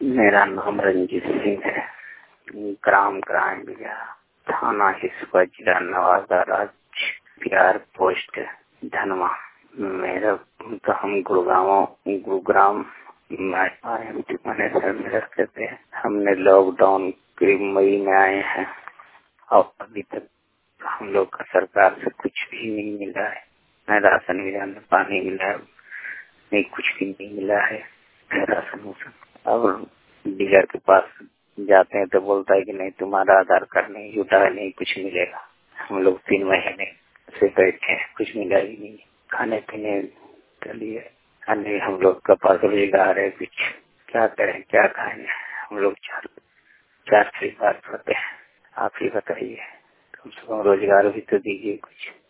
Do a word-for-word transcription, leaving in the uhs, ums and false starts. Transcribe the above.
मेरा नाम रंजीत सिंह है। ग्राम ग्रामीण थाना हिस्सा जिला नवादा राज्य बिहार पोस्ट धनवा। मेरा तो हम गुड़गांव गुरुग्राम मैनेजर में रहते थे। हमने लॉकडाउन के मई में आए हैं और अभी तक हम लोग का सरकार से कुछ भी नहीं मिला है। न राशन मिला, न पानी मिला, नहीं कुछ भी नहीं मिला है राशन वाशन। अब डीलर के पास जाते हैं तो बोलता है कि नहीं तुम्हारा आधार कार्ड नहीं जुटा है, नहीं कुछ मिलेगा। हम लोग तीन महीने से बैठे हैं, कुछ मिला ही नहीं। खाने पीने के लिए नहीं, हम लोग का पास रोजगार है, कुछ क्या करें क्या खाएंगे। हम लोग चार चार परिवार होते हैं। आप ही बताइए, कम से कम रोजगार भी तो दीजिए कुछ।